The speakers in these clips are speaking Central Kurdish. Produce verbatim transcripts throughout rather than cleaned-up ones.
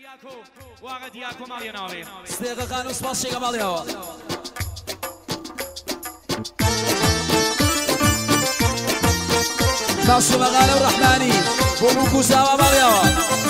واقع دیاکو مالی ناوی استیقا خانوس ماشیگا مالی هوا ناصر مغانا الرحماني بوبوكو ساوا مالی هوا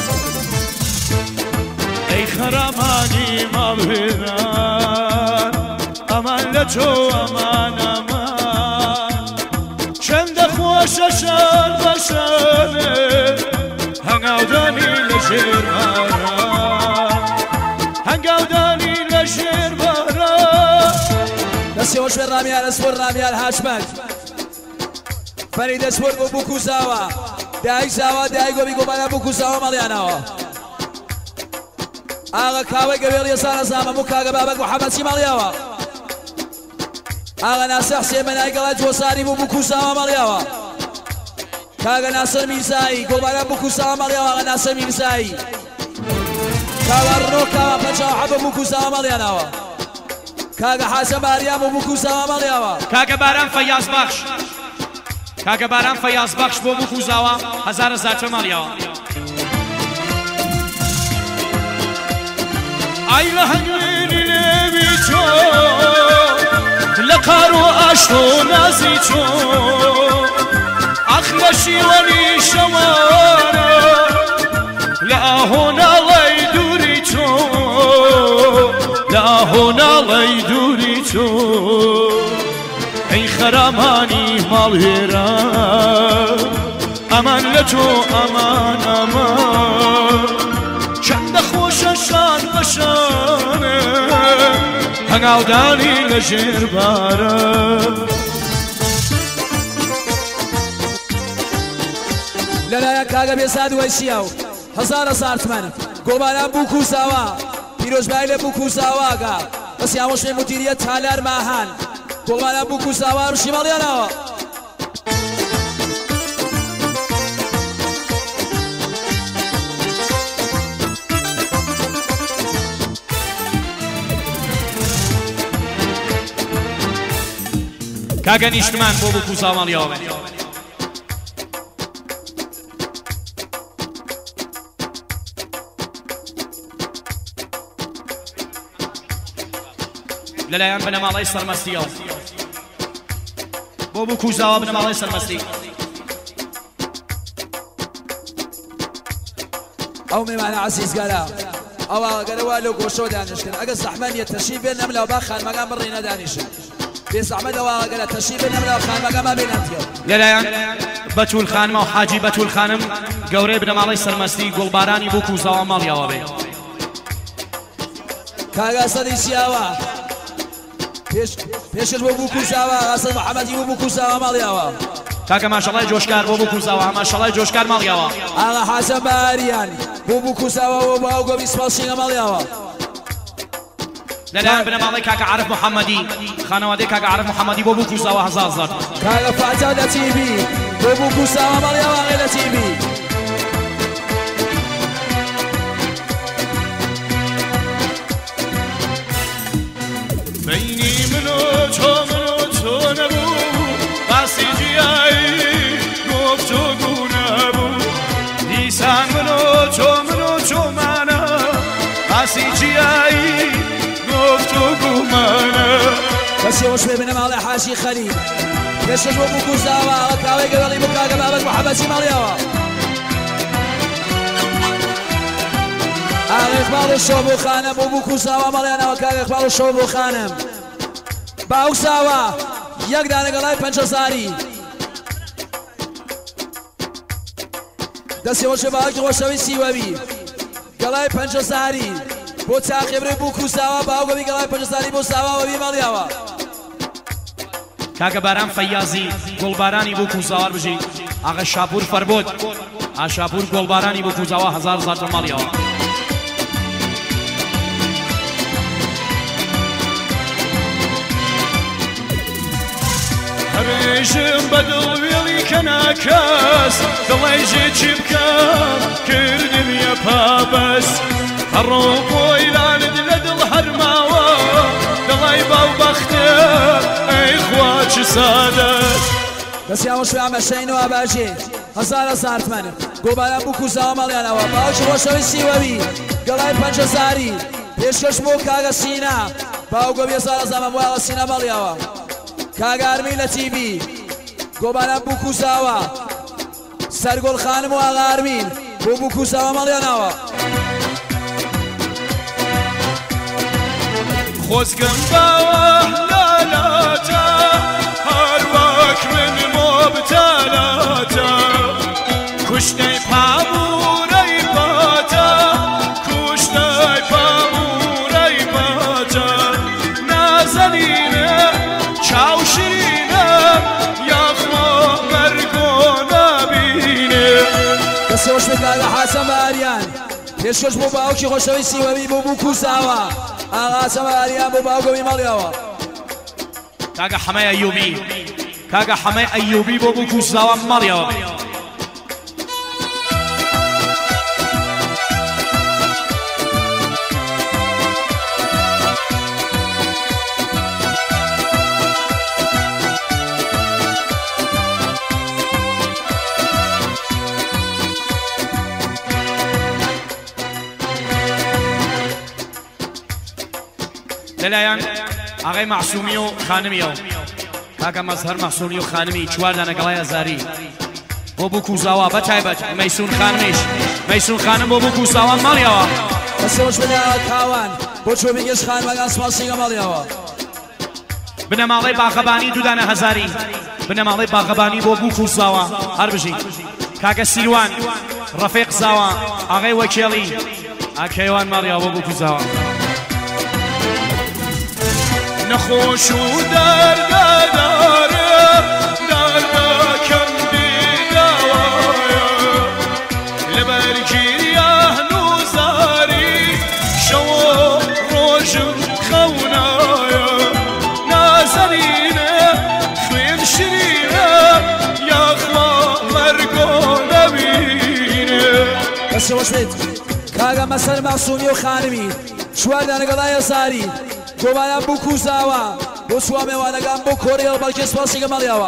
ای خرامانی مالهران امان لچو امان امان چند خوش شان بشانه هنگاو دانی لشیر باران هنگاو دانی لشیر باران نسی وش بر رامیال اسبور رامیال هاشمک فرید اسبور بوبوكو ساوا دای ساوا دای گو بیگو بالا بوبوكو ساوا مالیاناوا آغا کاوی قبیلی سارا زاممو کاغا بابک محمد سی مالیاوا آغا ناصر حسین منای قلت وصاری بوبوكو ساوا مالیاوا کاغا ناصر میرزایی قلبانا بوبوكو ساوا مالیاوا آغا ناصر میرزایی کاغا رو کاغا پنچا وحبا بوبوكو ساوا مالیاناوا کاغا حسن باریان بوبوكو ساوا مالیاوا کاغا باران فیاض بخش کاغا باران فیاض بخش بوبوكو ساوا هزار زاتر مالیاوا ای لحنگوینی نبی چو لقارو عشق نازی چو اخلشی ونی شمارا لهونا لای دوری چو لهونا لای دوری چو ای خرامانی مالهران امان لچو امان امان چند خوش شان بشانه هنگاو دانی لشیر باران للایا کاغا بیساد ویسیاو هزار سارتمن گلبانا بوبوكو ساوا پیروز بایل بوبوكو ساوا گا بس یاموش مدیریت تالار ماهان گلبانا بوبوكو ساوا رو شمالیاناوا کاغا نیشتمان بوبوكو ساوا مالیاوا للايان بنما الله يسر مستيو بوبوكو ساوا بنما الله يسر مستي او ميمان عزيز قالا او قالا والو قوشو دانشكن اقا زحمان يتشي بين نملا وباخان مقام برينا دانشن بيس احمد او قالا تشي بين نملا وخان مقام ما بيناتيو للايان بتول خانم وحاجي بتول خانم قوري بنما الله يسر مستي قلباراني بوبوكو ساوا مالياوا بي كاغا صدي سياوا پیش پیشش بوبوكو ساوا حسن محمدی بوبوكو ساوا مالیاوا کاکا ماشاءالله جوشکار بوبوكو ساوا ماشاءالله جوشکار مالیاوا آقا حسن باریان بوبوكو ساوا و باوگو بیسپاسینگ مالیاوا للايان بنما الله کاکا عارف محمدی خانواده کاکا عارف محمدی بوبوكو ساوا هزار زار کاکا فاتح تیبی بوبوكو ساوا مالیاوا غیر تیبی بینی منو تو منو تو نبو قاسی جیایی گفتگو نبو دیسان منو تو منو تو منو قاسی جیایی گفتگو منو بس يوش ببنم على حاشي خليل ليش بوبوكو ساوا كاوي قبلي بكاغا بابك محمد سي مالياوا اقبال الشوبو خانم بوبوكو ساوا ماليانا وكاغا اقبال الشوبو خانم باو ساوا یک دانه گلای پنچه ساری دستی وش باوی که وشوی سیوابی گلای پنچه ساری بو تعقیب ری بوبوكو ساوا باو گوی گلای پنچه ساری بو ساوا و بی مالیاوا کاکا باران فیازی گلبارانی بوبوكو ساوا بجی آقا شاپور فربود آقا شاپور گلبارانی بوبوكو ساوا هزار زار مالیاوا هريجم بدل ويلي كناكاس دليجي تشبكام كردم يا بابس الروبو إلى ندلد الهرماوة دلي باوبختر أي إخواتش سادس بس يا مشوي عم الشين واباجي هەزار هەزار تمەن گۆباران بوو کوزاوە مەڵیانەوە باوکی خۆشەوی سیوەوی گەڵای پەنج هەزاری پێشکەش بۆ کاگە سینا باوگە هەزار هەزار وایڵە سینا مەڵیەوە کاگە ئەرمین لە تیبی گۆباران بوو کوزاوە سەرگۆڵ خانم و ئاغا ئەرمین بۆ بوو کوزاوە مەڵیانەوە خۆزگەم باوە لالاتە هەروەک من مۆبتەلاتە کوشتەی پامورەی باتە کوشتەی پامورەی باتە نازەنینە چاوشینە یاخوا مەرگۆ نابینێ دەستێوەش بکارە حەسەن بەهاریان پێشکەش بۆ باوکی خۆشەوی سیوەوی بۆ بوو کوزاوە ئاغا حەسەن بەهاریان بۆ باوگەوی مەڵیەوە کاگە حەمەی ئەیوبی کاگە حەمەی ئەیوبی بۆ بوو کوزاوە مەڵیەوە لەلایەن ئاغای مەعسومی و خانمیەوە کاکە مەزهەر مەحسومی و خانمی چواردانە گەڵای ئەزاری بۆ بوو کوزاوە بە تایبەت مەیسون خانمیش مەیسون خانم بۆ بوو کوزاوە مەڵیەوە دەستێوەش بدایە کاوان بۆ چۆبیگەش خانمەکان سپاسیگە مەڵیەوە بنەماڵەی باغەبانی دوودانە هەزاری بنەماڵەی باغەبانی بۆ بوو کوزاوە هەر بژین کاکە سیروان ڕەفیق زاوە ئاغای وەکێڵی ئاکەیوان مەڵیەوە بۆ بوو کوزاوە نەخۆش و دەرگەدارم دەردەکەم بیداوایە لەبەرگیریان و زاری شەوە ڕۆژم خەونایە نازەنینە خوێن شیرینە یاخوا مەرگۆ نەبینێ دەستێوەش بێت کاگە مەسەر مەعسومی و خانمی چواردانە گەڵای ئەزاری گۆباران بوو کوزاوە بۆ چوا میوانەکان بۆ کۆریەوە بەڵکێ سپاسیگە مەڵیەوە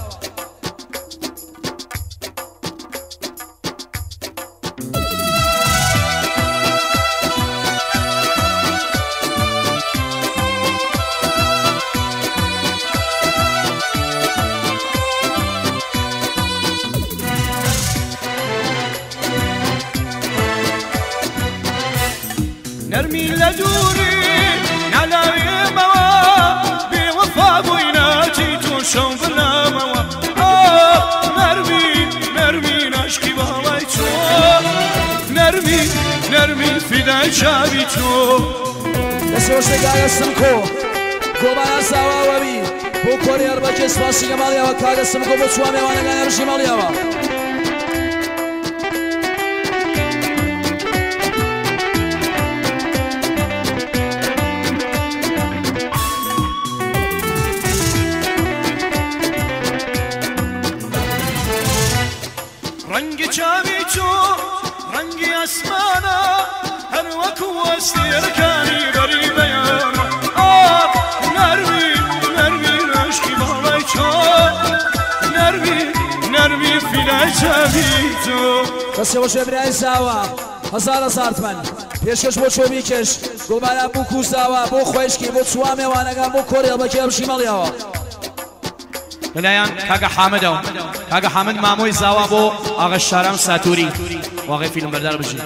نەرمی لە دووری نالاوێمەوە بێوەفا بووی ناچی تۆ شەو بنامەوە نەرمی نەرمی ناشکی باڵای تۆ نەرمی نەرمی فیدای چاوی تۆ دەستێوەش بێگایە سمکۆ گۆباران ساواوەبی بۆ کۆریەر بەڵکێ سپاسیگە مەڵیەوە کاگە سمکۆ بۆ چوا میوانەکان هەرشی مەڵیەوە ڕەنگی چاوی تۆ ڕەنگی ئەسمانە هەر وەکو وەستێرەکانی بەری بەیانە نەرمی نەرمی ناشکی باڵای تۆ نەرمی نەرمی فیلای چاوی تۆ دەستێوەش برای زاوە هەزار هەزار تمەن پێشکەش بۆ چۆبی کەش گۆباران بوو کوزاوە بۆ خۆشکی بۆ چوا میوانەکان بۆ کۆریەڵ بەکێ هەرشی مەڵیەوە لەلایەن کاگە حامدەوە کاگە حامد مامۆی زاوا بۆ ئاغا شارام ساتوری واقعی فیلم بەردار بژین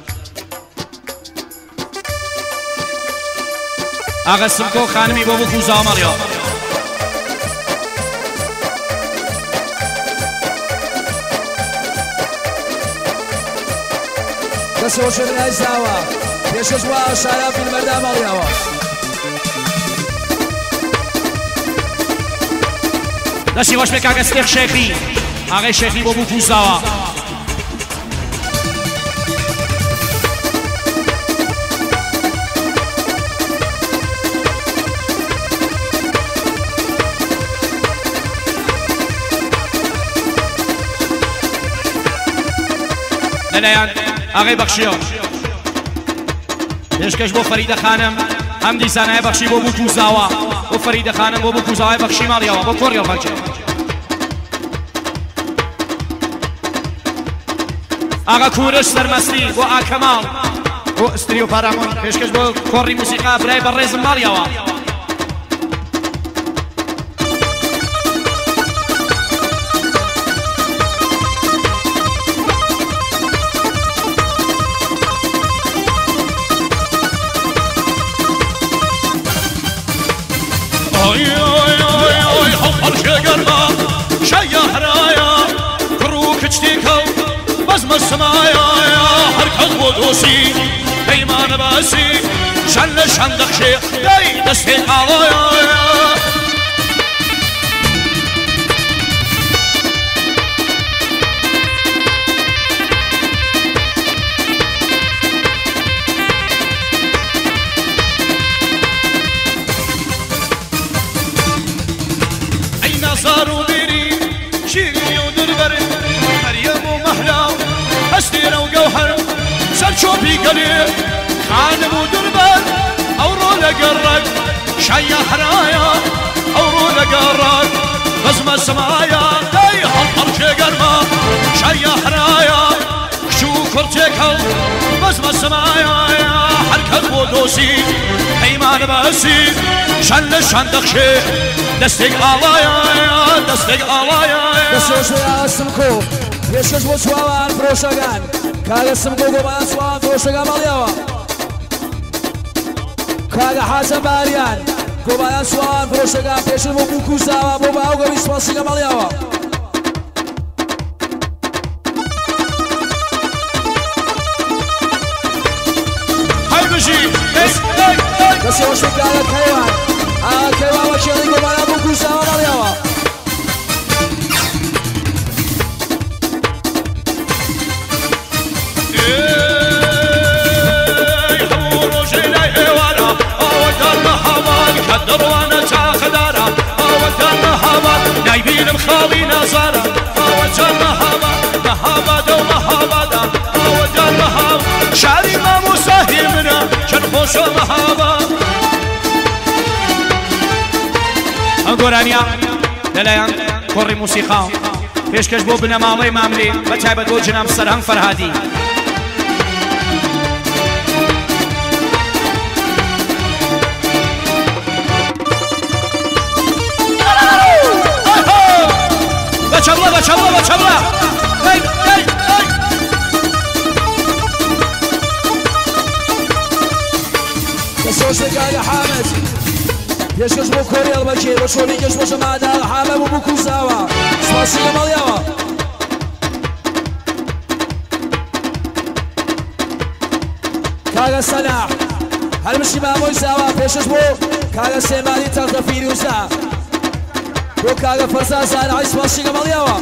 ئاغا سمکۆ خانمی بۆ بوو کوزاوە مەڵیەوە دەستێوەش برای زاوە پێشکەش بۆ ئاغا شارام فیلم بەردار مەڵیەوە دەستی وەش بێ کاگە ستێق شێخی ئاغای شێخی بۆ بوو کوزاوە لەلایەن ئاغای بەخشیەوە پێشکەش بۆ فەریدە خانم ئەم دیسانایە بەخشی بۆ بوو کوزاوە بۆ فەریدە خانم بۆ بوو کوزاوای بەخشی ماڵیەوە بۆ کۆڕیەوە بەڵکێ ئاغا کوورش سەرمەستی بۆ ئاکەماڵ بۆ ئستری و پارامۆن پێشکەش بۆ کۆڕی موسیقا برای بەڕێزم ماڵیەوە السمايا حركة ودوسي بيمان باسي شل شندق شيء داي دستي علايا أين صاروا بيري شيري ودربر مريم ومهلا أستير وجوهر سرشوبي قليل خانم ودربر أورو لقرق شيا حرايا أورو لقرق غزم السمايا داي هالطر شي قرما شيا حرايا شو كرتكل غزم السمايا حركة ودوسي ايمان باسي شل شندق شي دستك آلايا دستك آلايا دستوش يا سمكو پێشکەش بۆ چواوان فرۆشەکان کاگە سمگۆ گۆبان چواوان فرۆشەکان مەڵیەوە کاگە حاجەم باریان گۆبانیان چواوان فرۆشەکان پێشتر بۆ بووکو زاوا بۆ باوگە ویسپاسیگە مەڵیەوە دەستێوەش کاگە کەیوان ئاگە کەیوان وە کێڵی گۆبانیان بووکو زاوا مەڵیەوە دروانة تاخدارا أودان مهابا نايبين مخالي نازارا أودان مهابا مهابا دو مهابا أودان مهابا شعري ما مساهمنا شنخوش مهابا ئەگۆرانیا لەلایەن کۆڕی موسیقا پێشکەش بۆ بنەماڵەی ماملێ بەتایبەت بۆ جناب سەرهەنگ فەرهادی بچابلا بچابلا بچابلا هی هی هی دەستەوەش کاگە حامد پێشکەش بۆ کۆری هەڵبەکێ بە چۆلیکەش بۆ شەمادا حامە بۆ بووکو زاوا سوپاسیگە مەڵیەوە کاگە سەناح هەرمشی مامۆی زاوا پێشکەش بۆ کاگە سێمانی تەختە فیروزە بۆ کاگە فەرزا زانعی سوپاسیگە مەڵیەوە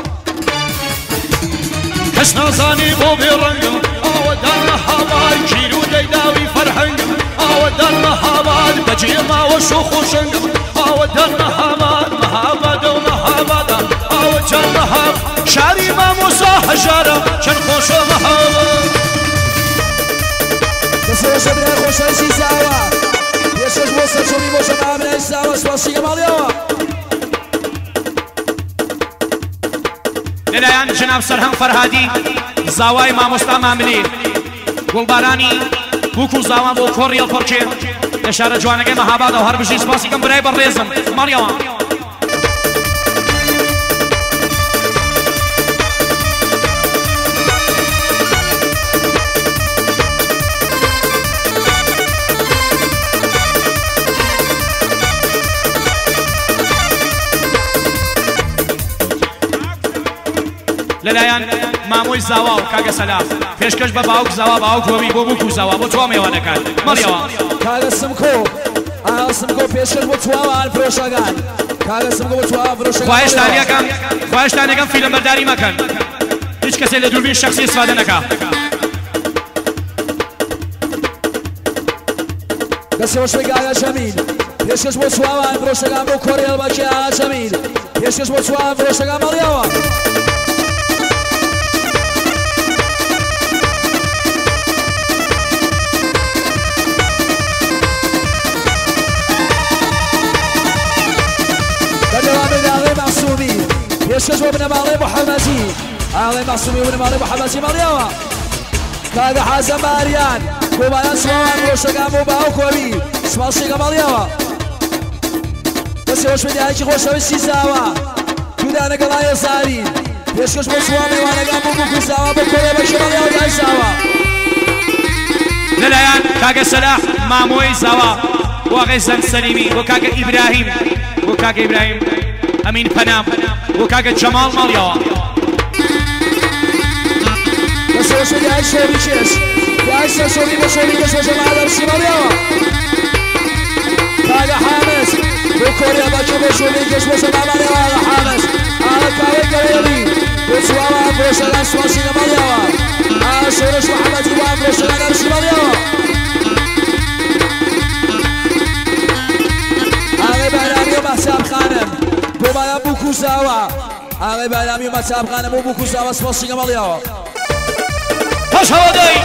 کەس نازانی بۆ بێڕەنگم ئاوەدان مەهابای گیر و دەیداوی فەرهەنگم ئاوەدان مەهاباد بەجێ ماوە شۆخ و شەنگم ئاوەدان مەهاباد مەهابادە و مەهابادە ئاوەجان مەهاب شاری مامۆسا هەژارە چەند خۆشە مەهابە دەستەوەشە برای خۆشەویستی زاوا پێشکەش بۆ سەرچۆمی بۆ شەمامنای زاوا سوپاسیگە مەڵیەوە لەلایەن جناب سەرهەنگ فەرهادی زاوای مامۆستا ماملێ گوڵبارانی بووکو زاوان بۆ کۆڕی هەڵپەڕکێ لە شارە جوانەکەی مەهابادە و هەر بژی سپاسیکەم برای بەڕێزم مەڵیەوە لەلایەن مامۆی زاوا و کاگە سەلاف پێشکەش بە باوک زاوا باوک وەمی بۆ بووکو زاوا بۆ چوا میوانەکان مەڵیەوە کاگە سمکۆ ئاگە سمکۆ پێشکەش بۆ چواوان فرۆشەکان کاگە سمکۆ بۆ چواوان فرۆشەکان خواهشتانیەکەم خواهشتانەکەم فیلمبەرداری مەکەن هیچ کەسێ لە دووربین شەخسی استفادە نەکا دەستەوەش کاگە جەمیل پێشکەش بۆ چواوان فرۆشەکان بۆ کۆڕی هەڵبەکێ ئاگە جەمیل پێشکەش بۆ چواوان فرۆشەکان مەڵیەوە پێشکەش بۆ بنەماڵەی محەممەدی ئاڵێ مەسومی ونماڵی محەممەدی مەڵیەوە کاگە حەزە باریان کۆبایان سواوان ڕۆشەکان بۆ باوکۆبی سپاسێکە مەڵیەوە بەسی خۆشمەدیایەکی خۆشەویستی زاوە دوودانە گەڵایە زاری پێشکەش بۆ سوا میوانەکان بۆ بووکو زاوە بۆ کۆرێ بەشی مەڵیەوە دای زاوە لەلایەن کاگە سەلاح مامۆی زاوە بۆ ئاغای زەن سەلیمی بۆ کاگە ئیبراهیم بۆ کاگە ئیبراهیم ئەمین پەنام بۆ کاگە جەماڵ مەڵیەوە بەسی خۆشمەدیای شۆبی کێش دای سەر شۆبی بۆ شۆبی کەش بۆ جەماڵ دەرسی مەڵیەوە کاگە حامد بۆ کۆریا بەکە بۆ شۆبی کەش بۆ جەماڵ مەڵیەوە ئاغا حامد ئاغا کاوەی گەڵێڵی بۆ چواوە ئەفرۆشەکان سواسیگە مەڵیەوە ئاغا شۆرش محەممەدی بۆ ئەفرۆشەکان دەرسی مەڵیەوە ئاغای بەرامی و مەحساب خانم بۆ مایان بووکو زاوە ئاغای بەرامی و مەحساب خانم بۆ بووکو زاوە سپاسیگە مەڵیەوە پاشەوە دەی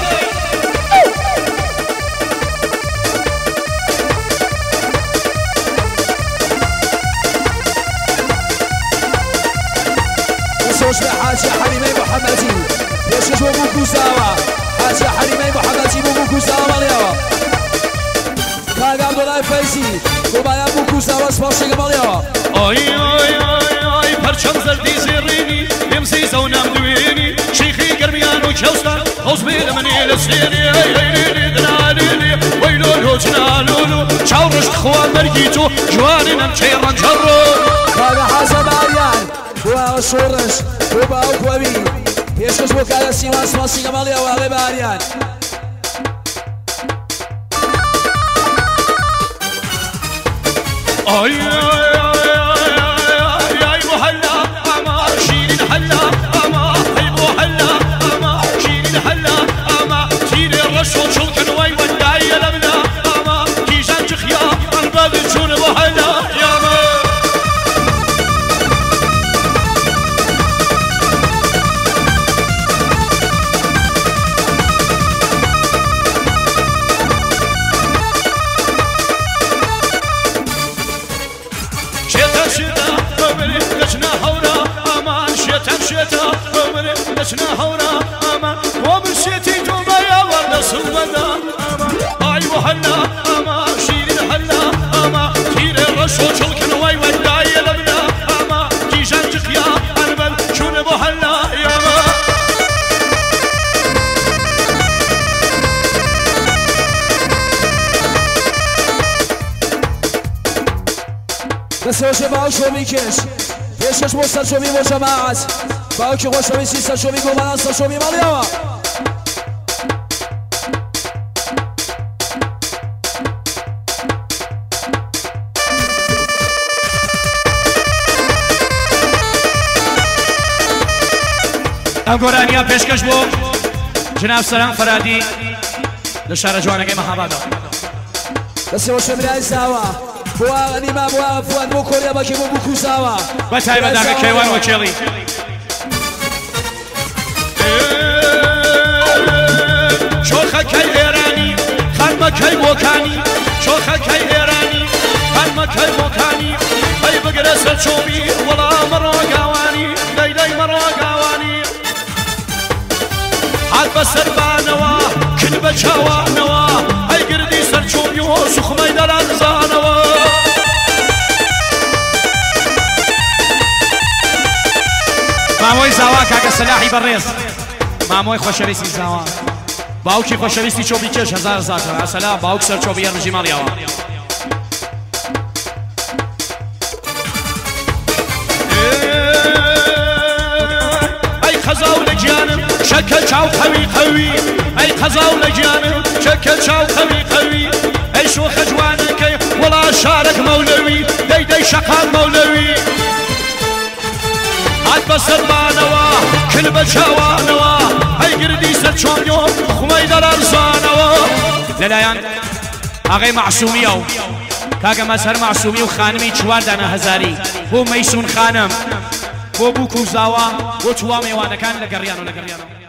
بەسۆشبە حاجی حەلیمەی محەممەدی پێشکەش بۆ بووکو زاوە حاجی حەلیمەی محەممەدی بۆ بووکو زاوە مەڵیەوە کاگە عەبدوڵای فەیزی بۆ مایان بووکو زاوە سپاسیگە مەڵیەوە ئۆی ئۆی ئۆی ئۆی پەرچەم زەردی زێڕینی پێم سیزە و نامدوێنی شەیخی گەرمیان و کەوستان هەوز بێ لە منێ لە سێنێ هەیلێنێ دنالێنێ وەیلۆلۆ جنالۆلۆ چاوڕشت خوا بەرگی تۆ جوانێ نەم چێ ڕەنجەڕۆ کاگە حەزە باریان بۆ ئاوە شۆڕش بۆ باوکۆبی پێشکەش بۆ کاگە سیوان سپاسیگە مەڵیەوە ئاغای باریان ئۆی دەچنە هەورە ئەمە بۆ برسێتی تۆمەیە وەردە سڵبەدا ئای بۆ هەللا ئەمە شیرین هەللا ئەمە تیرێ ڕەش و چڵکنەوەی وەندایە لە منە ئەمە کیژان جقیا ئەنبەر چوونە بۆ هەللا ئێمە دەسێوەشێ باو شۆمی کێش پێشکەش بۆ سەرچۆمی بۆ جەماعەت باوکی خۆشەویستی سەرچۆمی گۆمەڵان سەرچۆمی مەڵیەوە ئەم گۆرانیە پێشکەش بۆ جناب سەران فەرادی لە شارە جوانەکەی مەهابادە دەسێوەشێ برای زاوە بۆ ئاغەنیما بۆ ئافوان بۆ کۆریا بەکێ بۆ بووکو زاوە بە تایبەتاکە کێوان وەکێڵی شۆخەکەی ئێرانی خانمەکەی بۆکانی شۆخەکەی ئێرانی خانمەکەی بۆکانی ئەی بگرە سەرچۆمی وەڵا مەڕۆگاوانی دەیدەی مەڕۆگاوانی هات بە سەربانەوە کرد بە چاوانەوە ئەی گردی سەرچۆمی و سوخمەی دەرانزانەوە مامۆی زاوا کاکە سەلاحی بەڕێز مامۆی خۆشەویستی زاوا باوکی خۆشەویستی چۆبی کێش هەزار زاتر ئاسەلا باوک سەر چۆبی یەڕژی ماڵیەوە ئەی خەزاو لە گیانم شەکە چاو قەوی قەوی ئەی خەزاو لە گیانم شەکە چاو قەوی قەوی ئەی شۆخە جوانەکەی وەڵا شارەک مەولەوی دەی دەی شەقام مەولەوی هات بە سەربانەوە کل بە چاوانەوە ئەی گردی سەر چۆمیۆ خومەی دەرانزانەوە لەلایەن ئاغای مەعسومیە و کاگە مەزهەر مەعسومی و خانمی چواردانە هەزاری بۆ مەیسون خانم بۆ بووکو زاوە بۆ چوا میوانەکان لە گەڕیان و لە گەڕیانەوە